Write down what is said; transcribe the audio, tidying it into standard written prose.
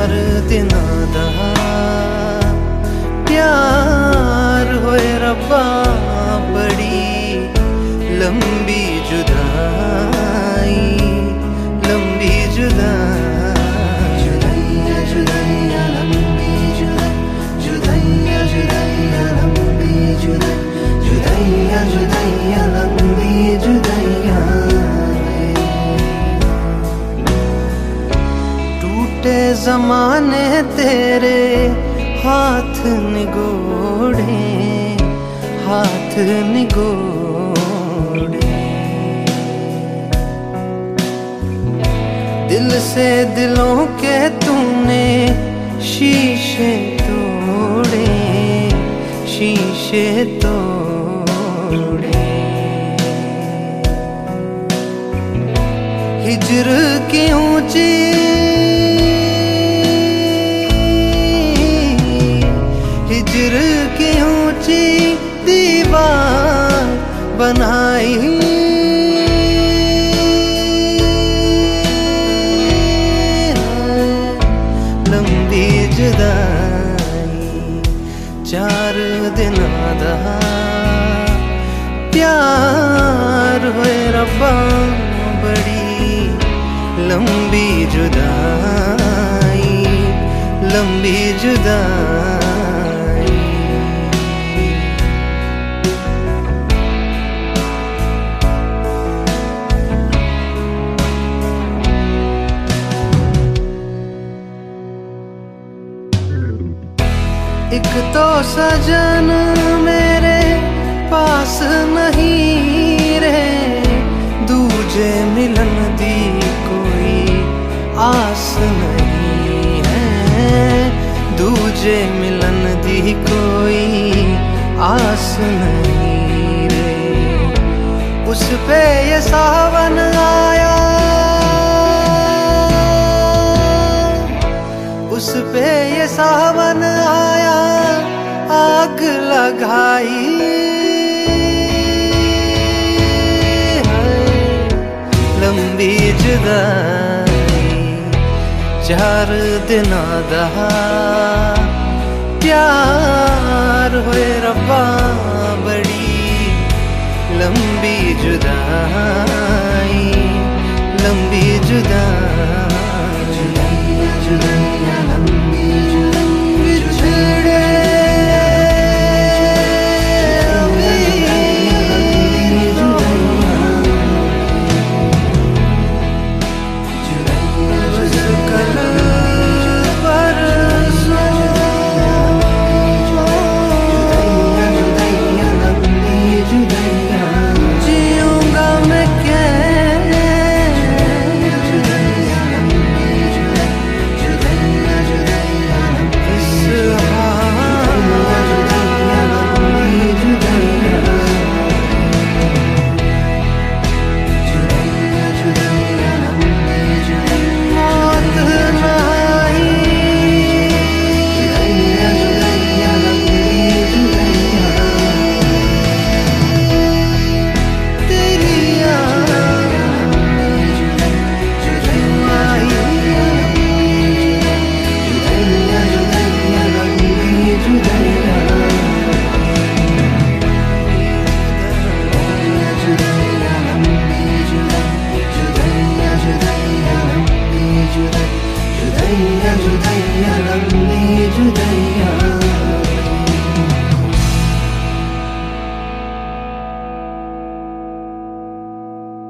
चार दिनां दा प्यार होए रब्बा, बड़ी लंबी जुदाई, लंबी जुदाई, जुदाइयां जुदाइयां लंबी जुदाई, जुदाइयां जुदाइयां लंबी जुदाई, जुदाइयां जुदाइयां लंबी जुदाइयां। टूटे जमाने तेरे हाथ निगोड़े, हाथ निगोड़े, दिल से दिलों के तूने शीशे तोड़े, शीशे तोड़े। हिज्र की ऊंची, हिज्र की ऊंची दीवार बनाई, लंबी जुदाई, चार दिनां दा प्यार होए रब्बा, बड़ी लंबी जुदाई, लंबी जुदाई। एक तो सजन मेरे पास नहीं रे, दूजे मिलन दी कोई आस नहीं है, दूजे मिलन दी कोई आस नहीं रे। उस पे ये सावन आया, उस पे ये सावन आया, आग लगाई, लंबी जुदाई, चार दिनां दा प्यार होए रब्बा, बड़ी लंबी जुदाई, लंबी जुदाई, जुदाइयां जुदाइयां लंबी जुदाई, बिछड़े जुदाइयां जुदाइयां।